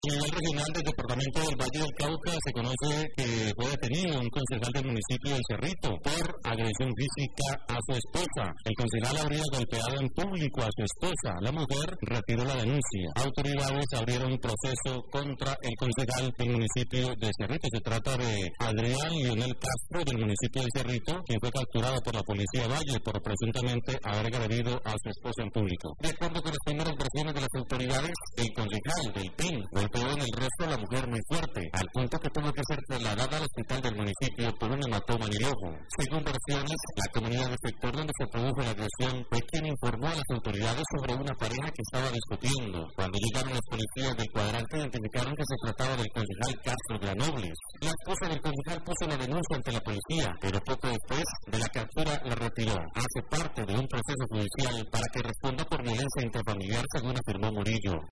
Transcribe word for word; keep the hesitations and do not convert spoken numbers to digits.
A nivel regional del departamento del Valle del Cauca se conoce que fue detenido un concejal del municipio de Cerrito por agresión física a su esposa. El concejal habría golpeado en público a su esposa. La mujer retiró la denuncia. Autoridades abrieron un proceso contra el concejal del municipio de Cerrito. Se trata de Adrián Lionel Castro del municipio de Cerrito, quien fue capturado por la policía Valle por presuntamente haber agredido a su esposa en público. De acuerdo con las primeras versiones de las autoridades, el concejal del P I N golpeó en el rostro a la mujer muy fuerte, al punto que tuvo que ser trasladada al hospital del municipio por un hematoma en el ojo. Según versiones, la comunidad del sector donde se produjo la agresión fue quien informó a las autoridades sobre una pareja que estaba discutiendo. Cuando llegaron los policías del cuadrante, identificaron que se trataba del concejal Castro de Anobles. La esposa del concejal puso la denuncia ante la policía, pero poco después de la captura la retiró. Hace parte de un proceso judicial para que responda por violencia intrafamiliar, según afirmó Murillo.